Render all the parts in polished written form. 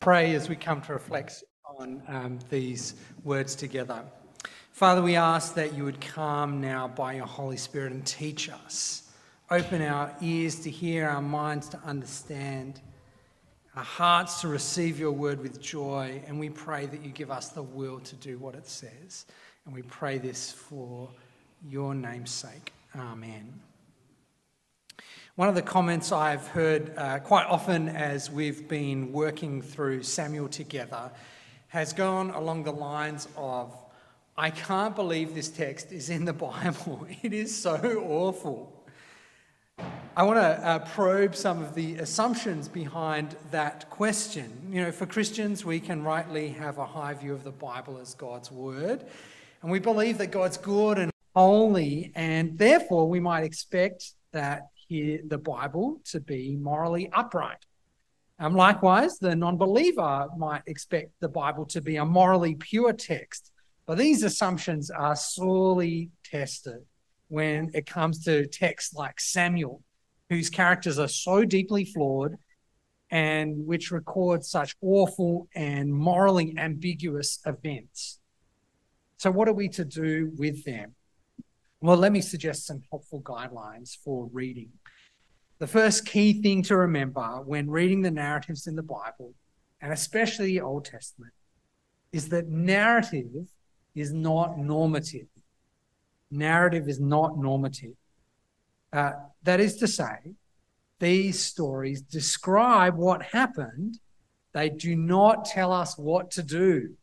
Pray as we come to reflect on these words together. Father, we ask that you would come now by your Holy Spirit and teach us. Open our ears to hear, our minds to understand, our hearts to receive your word with joy. And we pray that you give us the will to do what it says. And we pray this for your name's sake. Amen. One of the comments I've heard quite often as we've been working through Samuel together has gone along the lines of, I can't believe this text is in the Bible. It is so awful. I want to probe some of the assumptions behind that question. You know, for Christians, we can rightly have a high view of the Bible as God's word, and we believe that God's good and holy, and therefore we might expect that the Bible to be morally upright. Likewise, the non-believer might expect the Bible to be a morally pure text. But these assumptions are sorely tested when it comes to texts like Samuel, whose characters are so deeply flawed and which record such awful and morally ambiguous events. So what are we to do with them? Well, let me suggest some helpful guidelines for reading. The first key thing to remember when reading the narratives in the Bible, and especially the Old Testament, is that narrative is not normative. Narrative is not normative. That is to say, these stories describe what happened. They do not tell us what to do.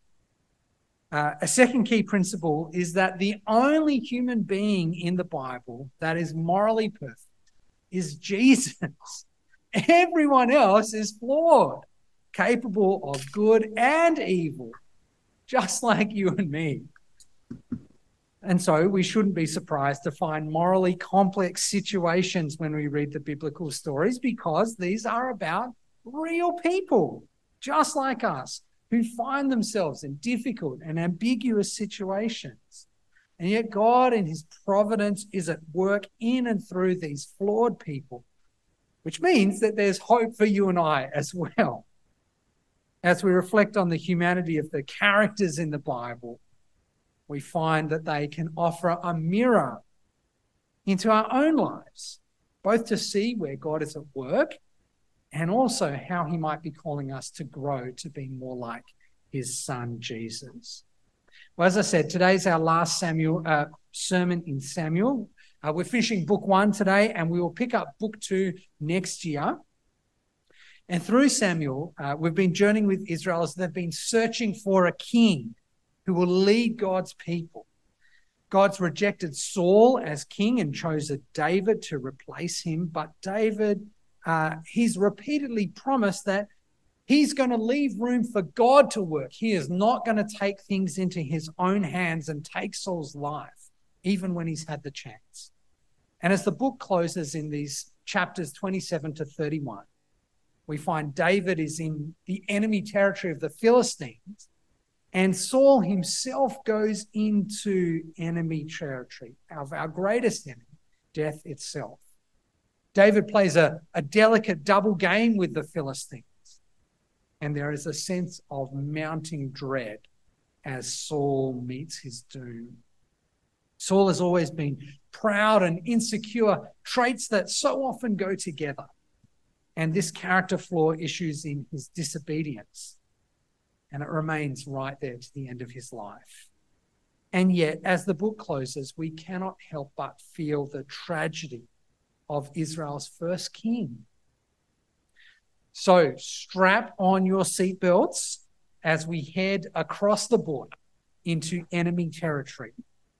A second key principle is that the only human being in the Bible that is morally perfect is Jesus. Everyone else is flawed, capable of good and evil, just like you and me. And so we shouldn't be surprised to find morally complex situations when we read the biblical stories, because these are about real people, just like us, who find themselves in difficult and ambiguous situations. And yet God in his providence is at work in and through these flawed people, which means that there's hope for you and I as well. As we reflect on the humanity of the characters in the Bible, we find that they can offer a mirror into our own lives, both to see where God is at work and also how he might be calling us to grow to be more like his son, Jesus. Well, as I said, today's our last sermon in Samuel. We're finishing book 1 today, and we will pick up book 2 next year. And through Samuel, we've been journeying with Israel as they've been searching for a king who will lead God's people. God's rejected Saul as king and chose a David to replace him. But David, he's repeatedly promised that he's going to leave room for God to work. He is not going to take things into his own hands and take Saul's life, even when he's had the chance. And as the book closes in these chapters 27 to 31, we find David is in the enemy territory of the Philistines, and Saul himself goes into enemy territory of our greatest enemy, death itself. David plays a delicate double game with the Philistines, and there is a sense of mounting dread as Saul meets his doom. Saul has always been proud and insecure, traits that so often go together. And this character flaw issues in his disobedience, and it remains right there to the end of his life. And yet, as the book closes, we cannot help but feel the tragedy of Israel's first king. So strap on your seatbelts as we head across the border into enemy territory.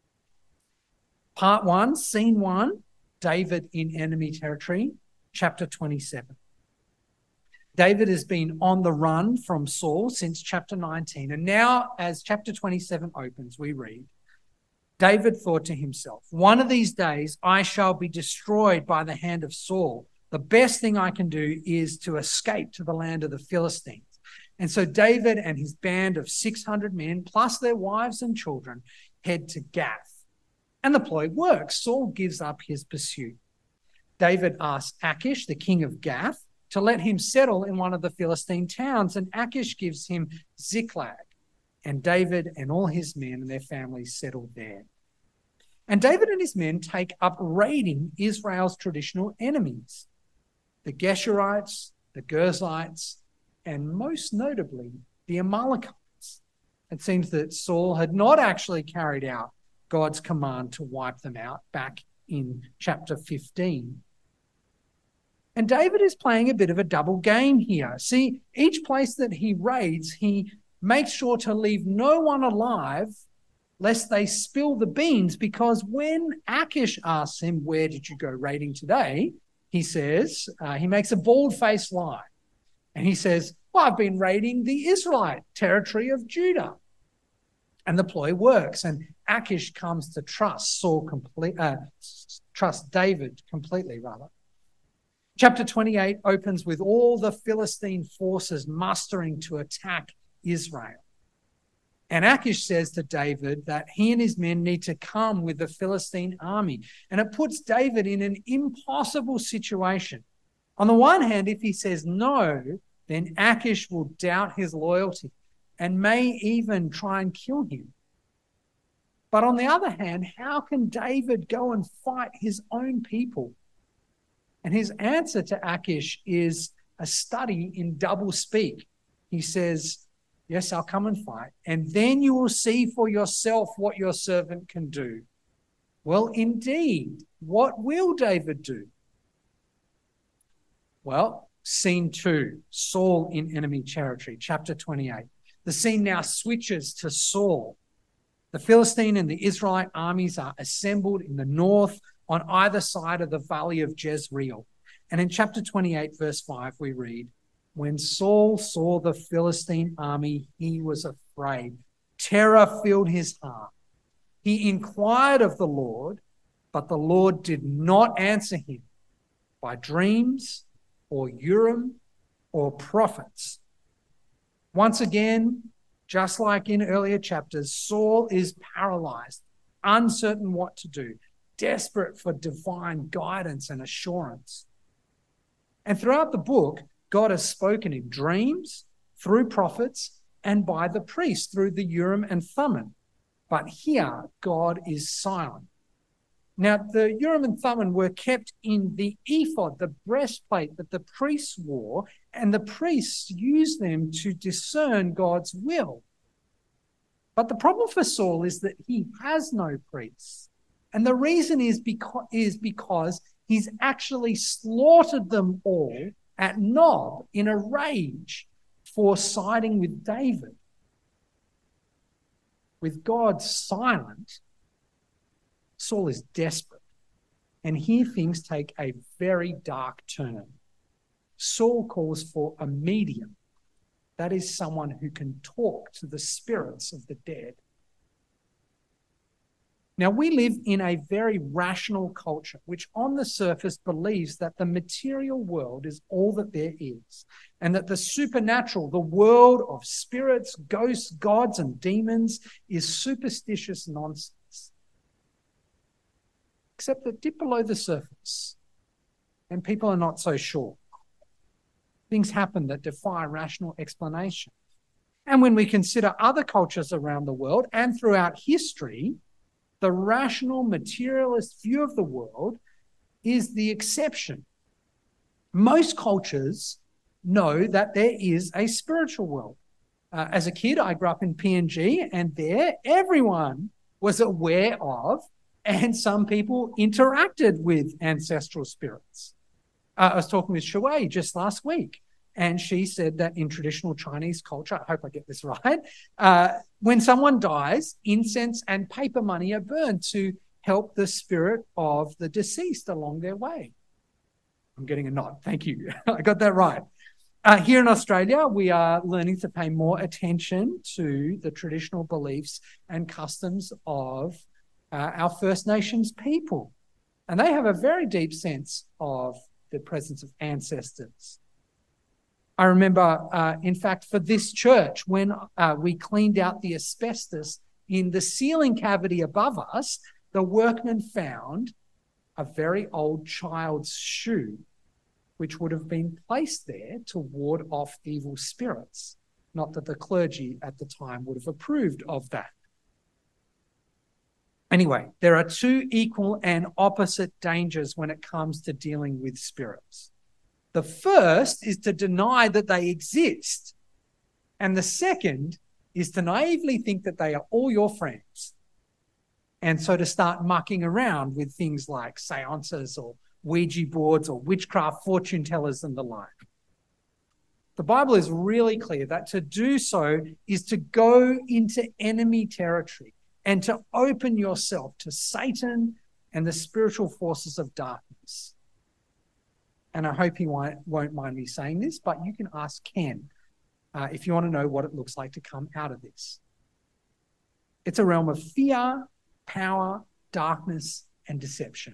Part 1, Scene 1, David in enemy territory, chapter 27. David has been on the run from Saul since chapter 19. And now, as chapter 27 opens, we read, David thought to himself, one of these days I shall be destroyed by the hand of Saul. The best thing I can do is to escape to the land of the Philistines. And so David and his band of 600 men, plus their wives and children, head to Gath. And the ploy works. Saul gives up his pursuit. David asks Achish, the king of Gath, to let him settle in one of the Philistine towns. And Achish gives him Ziklag, and David and all his men and their families settled there. And David and his men take up raiding Israel's traditional enemies, the Geshurites, the Girzites, and most notably, the Amalekites. It seems that Saul had not actually carried out God's command to wipe them out back in chapter 15. And David is playing a bit of a double game here. See, each place that he raids, he makes sure to leave no one alive lest they spill the beans, because when Achish asks him, "Where did you go raiding today?" he says, he makes a bald-faced lie. And he says, "Well, I've been raiding the Israelite territory of Judah." And the ploy works, and Achish comes to trust David completely, rather. Chapter 28 opens with all the Philistine forces mustering to attack Israel. And Achish says to David that he and his men need to come with the Philistine army. And it puts David in an impossible situation. On the one hand, if he says no, then Achish will doubt his loyalty and may even try and kill him. But on the other hand, how can David go and fight his own people? And his answer to Achish is a study in double speak. He says, "Yes, I'll come and fight, and then you will see for yourself what your servant can do." Well, indeed, what will David do? Well, scene 2, Saul in enemy territory, chapter 28. The scene now switches to Saul. The Philistine and the Israelite armies are assembled in the north on either side of the valley of Jezreel. And in chapter 28, verse 5, we read, "When Saul saw the Philistine army, he was afraid. Terror filled his heart. He inquired of the Lord, but the Lord did not answer him by dreams or Urim or prophets." Once again, just like in earlier chapters, Saul is paralyzed, uncertain what to do, desperate for divine guidance and assurance. And throughout the book, God has spoken in dreams, through prophets, and by the priests through the Urim and Thummim. But here, God is silent. Now, the Urim and Thummim were kept in the ephod, the breastplate that the priests wore, and the priests used them to discern God's will. But the problem for Saul is that he has no priests. And the reason is because he's actually slaughtered them all at Nob in a rage for siding with David. With God silent, Saul is desperate. And here things take a very dark turn. Saul calls for a medium. That is someone who can talk to the spirits of the dead. Now, we live in a very rational culture, which on the surface believes that the material world is all that there is, and that the supernatural, the world of spirits, ghosts, gods, and demons, is superstitious nonsense. Except that dip below the surface, and people are not so sure. Things happen that defy rational explanation. And when we consider other cultures around the world and throughout history, the rational materialist view of the world is the exception. Most cultures know that there is a spiritual world. As a kid, I grew up in PNG, and there everyone was aware of, and some people interacted with ancestral spirits. I was talking with Shui just last week, and she said that in traditional Chinese culture, I hope I get this right, when someone dies, incense and paper money are burned to help the spirit of the deceased along their way. I'm getting a nod. Thank you. I got that right. Here in Australia, we are learning to pay more attention to the traditional beliefs and customs of our First Nations people. And they have a very deep sense of the presence of ancestors. I remember, in fact, for this church, when we cleaned out the asbestos in the ceiling cavity above us, the workmen found a very old child's shoe which would have been placed there to ward off evil spirits. Not that the clergy at the time would have approved of that. Anyway, there are two equal and opposite dangers when it comes to dealing with spirits. The first is to deny that they exist. And the second is to naively think that they are all your friends. And so to start mucking around with things like seances or Ouija boards or witchcraft fortune tellers and the like. The Bible is really clear that to do so is to go into enemy territory and to open yourself to Satan and the spiritual forces of darkness. And I hope he won't mind me saying this, but you can ask Ken if you want to know what it looks like to come out of this. It's a realm of fear, power, darkness, and deception.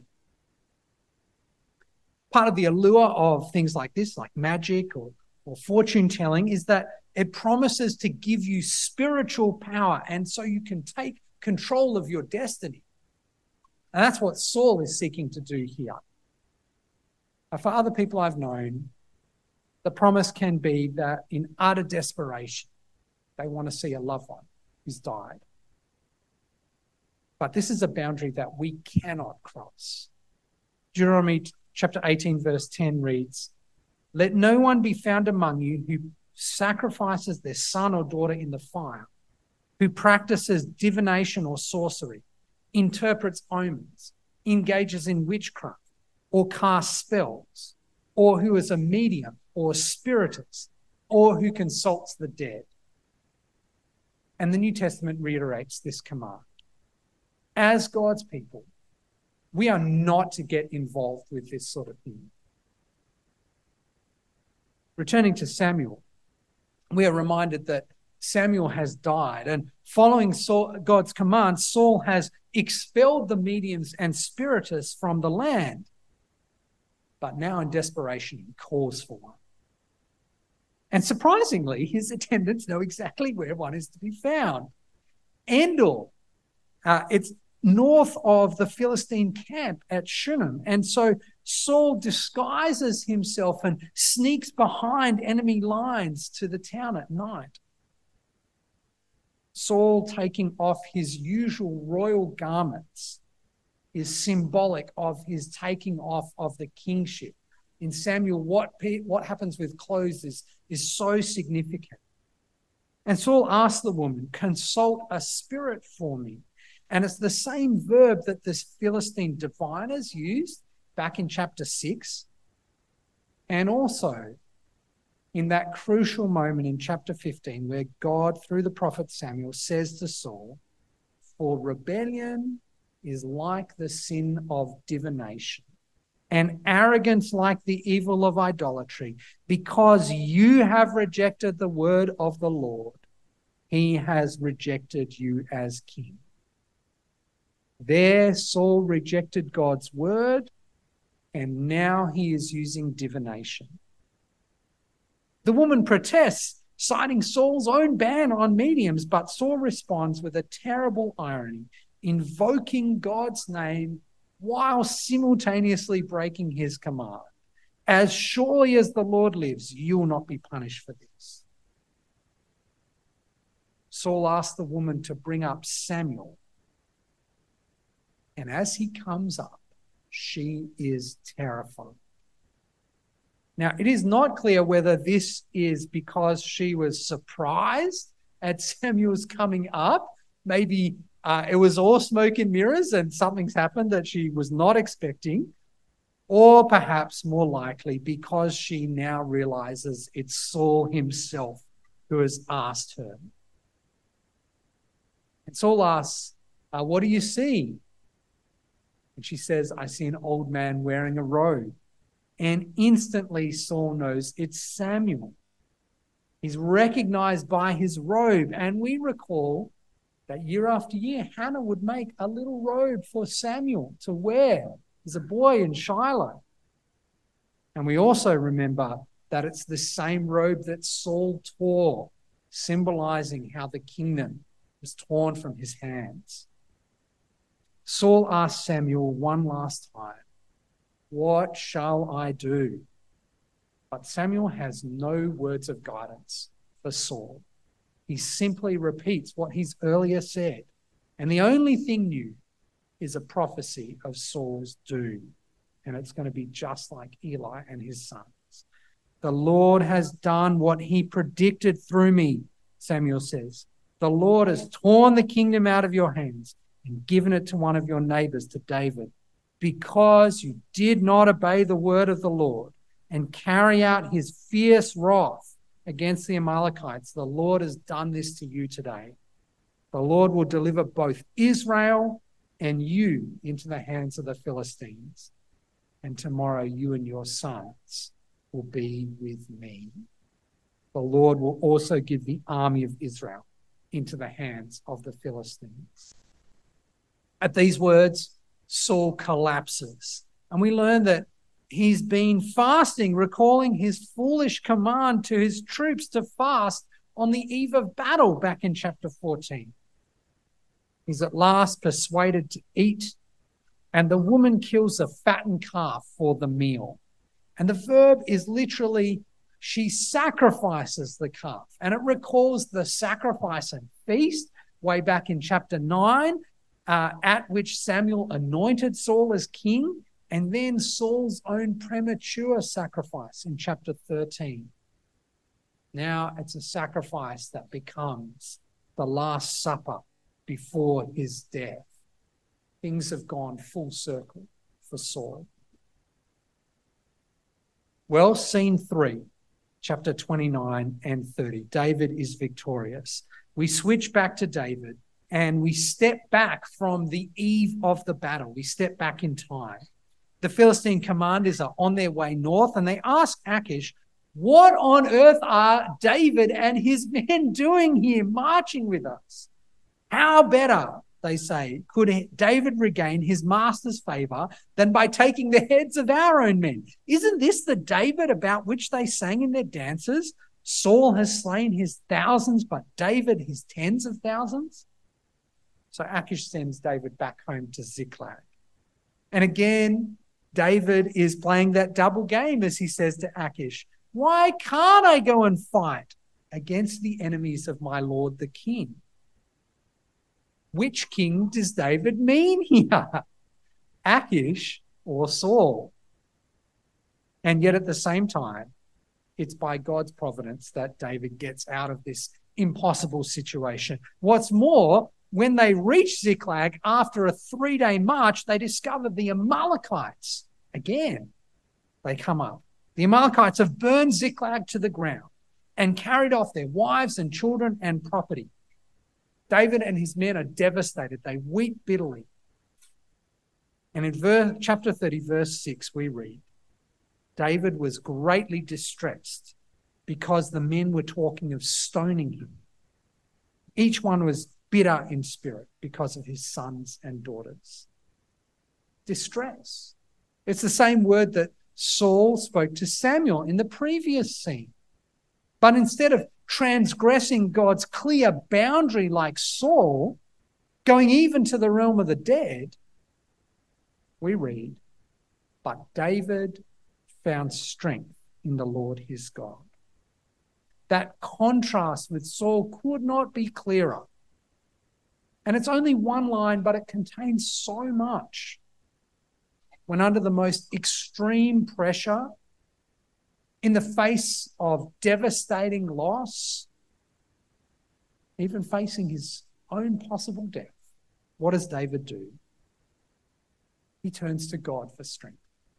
Part of the allure of things like this, like magic or fortune telling, is that it promises to give you spiritual power, and so you can take control of your destiny. And that's what Saul is seeking to do here. For other people I've known, the promise can be that in utter desperation, they want to see a loved one who's died. But this is a boundary that we cannot cross. Deuteronomy chapter 18, verse 10 reads, "Let no one be found among you who sacrifices their son or daughter in the fire, who practices divination or sorcery, interprets omens, engages in witchcraft, or casts spells, or who is a medium or spiritist, or who consults the dead." And the New Testament reiterates this command. As God's people, we are not to get involved with this sort of thing. Returning to Samuel, we are reminded that Samuel has died, and following God's command, Saul has expelled the mediums and spiritists from the land. But now in desperation, he calls for one. And surprisingly, his attendants know exactly where one is to be found. Endor. It's north of the Philistine camp at Shunem. And so Saul disguises himself and sneaks behind enemy lines to the town at night. Saul taking off his usual royal garments is symbolic of his taking off of the kingship. In Samuel, what happens with clothes is so significant. And Saul asked the woman, "Consult a spirit for me." And it's the same verb that the Philistine diviners used back in chapter 6. And also in that crucial moment in chapter 15 where God, through the prophet Samuel, says to Saul, "For rebellion is like the sin of divination, and arrogance like the evil of idolatry. Because you have rejected the word of the Lord, he has rejected you as king." There, Saul rejected God's word, and now he is using divination. The woman protests, citing Saul's own ban on mediums, but Saul responds with a terrible irony, invoking God's name while simultaneously breaking his command. "As surely as the Lord lives, you will not be punished for this." Saul asked the woman to bring up Samuel. And as he comes up, she is terrified. Now, it is not clear whether this is because she was surprised at Samuel's coming up. Maybe it was all smoke and mirrors and something's happened that she was not expecting. Or perhaps more likely because she now realizes it's Saul himself who has asked her. And Saul asks, "What do you see?" And she says, "I see an old man wearing a robe." And instantly Saul knows it's Samuel. He's recognized by his robe. And we recall that year after year, Hannah would make a little robe for Samuel to wear as a boy in Shiloh. And we also remember that it's the same robe that Saul tore, symbolizing how the kingdom was torn from his hands. Saul asked Samuel one last time, "What shall I do?" But Samuel has no words of guidance for Saul. He simply repeats what he's earlier said. And the only thing new is a prophecy of Saul's doom. And it's going to be just like Eli and his sons. The Lord has done what he predicted through me, Samuel says. The Lord has torn the kingdom out of your hands and given it to one of your neighbors, to David, because you did not obey the word of the Lord and carry out his fierce wrath against the Amalekites. The Lord has done this to you today. The Lord will deliver both Israel and you into the hands of the Philistines. And tomorrow you and your sons will be with me. The Lord will also give the army of Israel into the hands of the Philistines. At these words, Saul collapses. And we learn that he's been fasting, recalling his foolish command to his troops to fast on the eve of battle back in chapter 14. He's at last persuaded to eat, and the woman kills a fattened calf for the meal. And the verb is literally, she sacrifices the calf. And it recalls the sacrifice and feast way back in chapter 9, at which Samuel anointed Saul as king, and then Saul's own premature sacrifice in chapter 13. Now it's a sacrifice that becomes the Last Supper before his death. Things have gone full circle for Saul. Well, scene 3, chapter 29 and 30. David is victorious. We switch back to David and we step back from the eve of the battle. We step back in time. The Philistine commanders are on their way north and they ask Achish, what on earth are David and his men doing here, marching with us? How better, they say, could David regain his master's favor than by taking the heads of our own men? Isn't this the David about which they sang in their dances? Saul has slain his thousands, but David his tens of thousands. So Achish sends David back home to Ziklag. And again, David is playing that double game as he says to Achish, why can't I go and fight against the enemies of my lord the king? Which king does David mean here? Achish or Saul? And yet at the same time, it's by God's providence that David gets out of this impossible situation. What's more, when they reach Ziklag after a 3-day march, they discover the Amalekites. Again, they come up. The Amalekites have burned Ziklag to the ground and carried off their wives and children and property. David and his men are devastated. They weep bitterly. And in chapter 30, verse 6, we read, David was greatly distressed because the men were talking of stoning him. Each one was bitter in spirit because of his sons and daughters. Distress. It's the same word that Saul spoke to Samuel in the previous scene. But instead of transgressing God's clear boundary like Saul, going even to the realm of the dead, we read, but David found strength in the Lord his God. That contrast with Saul could not be clearer. And it's only one line, but it contains so much. When under the most extreme pressure, in the face of devastating loss, even facing his own possible death, what does David do? He turns to God for strength.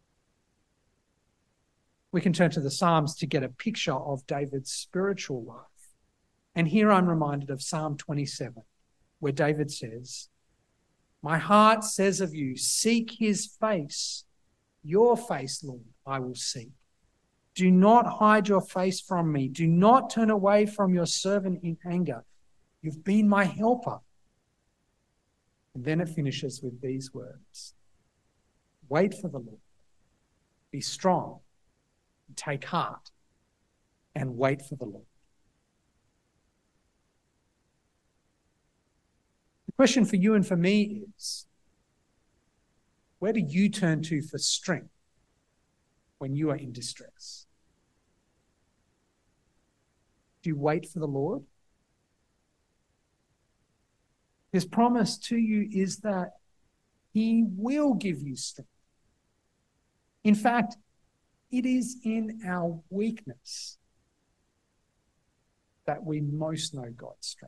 We can turn to the Psalms to get a picture of David's spiritual life. And here I'm reminded of Psalm 27, where David says, my heart says of you, seek his face. Your face, Lord, I will seek. Do not hide your face from me. Do not turn away from your servant in anger. You've been my helper. And then it finishes with these words. Wait for the Lord. Be strong. Take heart. And wait for the Lord. The question for you and for me is, where do you turn to for strength when you are in distress? Do you wait for the Lord? His promise to you is that he will give you strength. In fact, it is in our weakness that we most know God's strength.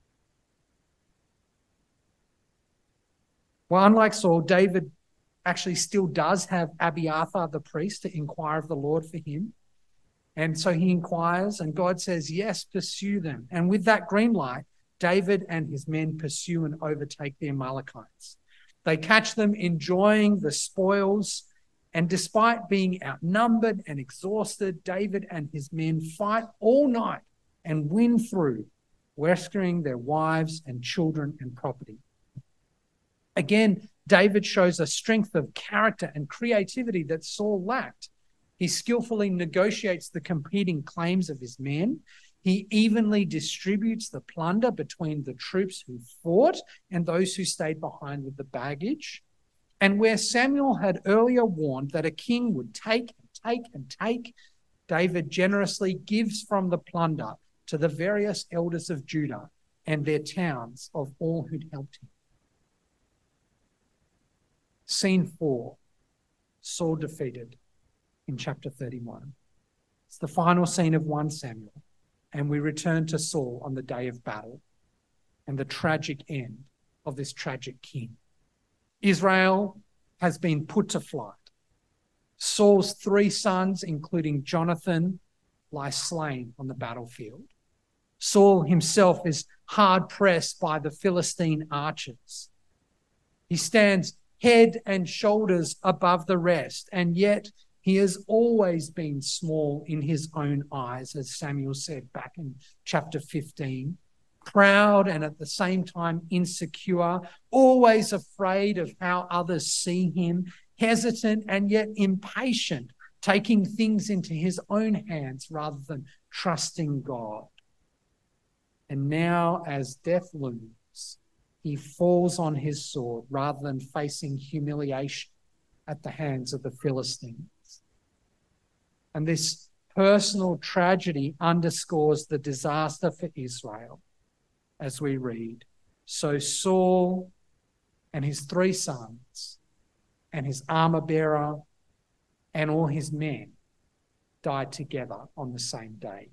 Well, unlike Saul, David actually still does have Abiathar the priest to inquire of the Lord for him. And so he inquires, and God says, yes, pursue them. And with that green light, David and his men pursue and overtake the Amalekites. They catch them enjoying the spoils, and despite being outnumbered and exhausted, David and his men fight all night and win through, rescuing their wives and children and property. Again, David shows a strength of character and creativity that Saul lacked. He skillfully negotiates the competing claims of his men. He evenly distributes the plunder between the troops who fought and those who stayed behind with the baggage. And where Samuel had earlier warned that a king would take and take, David generously gives from the plunder to the various elders of Judah and their towns of all who'd helped him. Scene 4, Saul defeated in chapter 31. It's the final scene of 1 Samuel, and we return to Saul on the day of battle and the tragic end of this tragic king. Israel has been put to flight. Saul's 3 sons, including Jonathan, lie slain on the battlefield. Saul himself is hard-pressed by the Philistine archers. He stands head and shoulders above the rest, and yet he has always been small in his own eyes, as Samuel said back in chapter 15. Proud and at the same time insecure, always afraid of how others see him, hesitant and yet impatient, taking things into his own hands rather than trusting God. And now, as death looms, he falls on his sword rather than facing humiliation at the hands of the Philistines. And this personal tragedy underscores the disaster for Israel as we read. So Saul and his 3 sons and his armor bearer and all his men died together on the same day.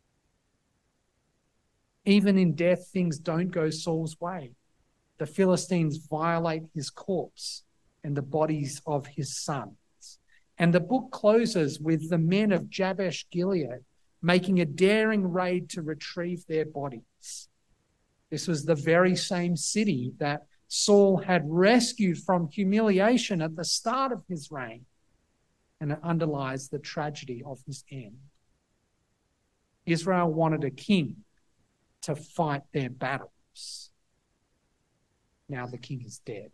Even in death, things don't go Saul's way. The Philistines violate his corpse and the bodies of his sons. And the book closes with the men of Jabesh Gilead making a daring raid to retrieve their bodies. This was the very same city that Saul had rescued from humiliation at the start of his reign, and it underlies the tragedy of his end. Israel wanted a king to fight their battles. Now the king is dead.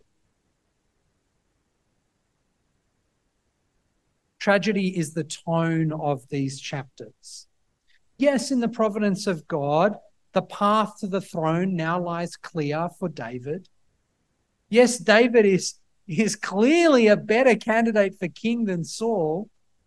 Tragedy is the tone of these chapters. Yes, in the providence of God, the path to the throne now lies clear for David. Yes, David is clearly a better candidate for king than Saul,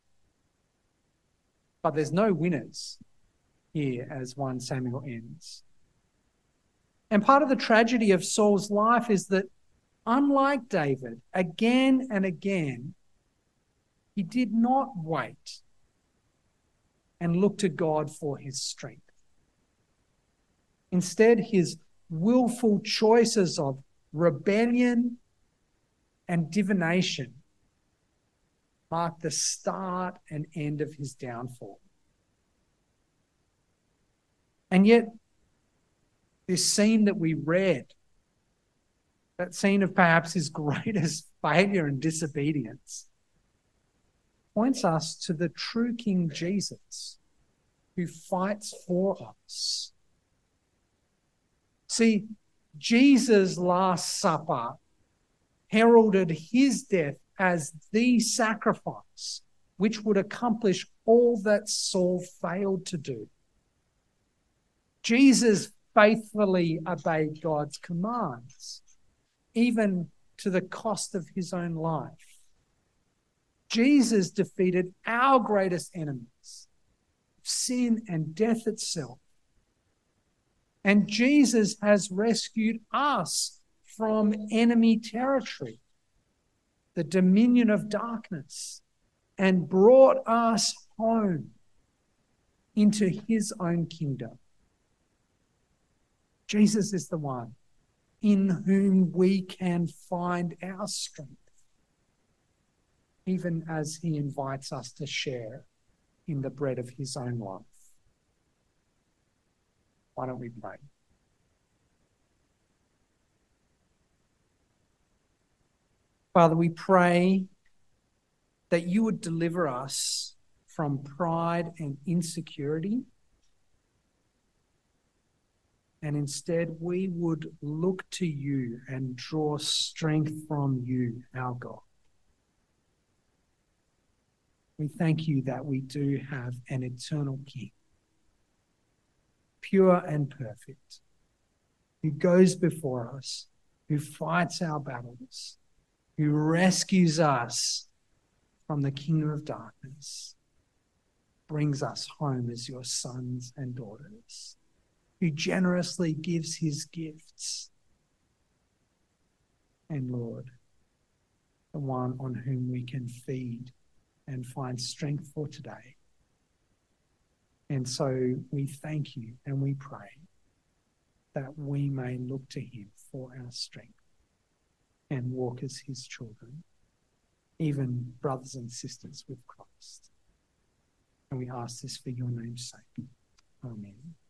but there's no winners here as 1 Samuel ends. And part of the tragedy of Saul's life is that, unlike David, again and again, he did not wait and look to God for his strength. Instead, his willful choices of rebellion and divination marked the start and end of his downfall. And yet, this scene that we read, that scene of perhaps his greatest failure and disobedience, points us to the true King Jesus, who fights for us. See, Jesus' Last Supper heralded his death as the sacrifice which would accomplish all that Saul failed to do. Jesus faithfully obeyed God's commands, even to the cost of his own life. Jesus defeated our greatest enemies, sin and death itself, And Jesus has rescued us from enemy territory, the dominion of darkness, and brought us home into his own kingdom. Jesus is the one in whom we can find our strength, even as he invites us to share in the bread of his own life. Why don't we pray? Father, we pray that you would deliver us from pride and insecurity, and instead we would look to you and draw strength from you, our God. We thank you that we do have an eternal King, pure and perfect, who goes before us, who fights our battles, who rescues us from the kingdom of darkness, brings us home as your sons and daughters, who generously gives his gifts. And Lord, the one on whom we can feed and find strength for today. And so we thank you and we pray that we may look to him for our strength and walk as his children, even brothers and sisters with Christ. And we ask this for your name's sake. Amen.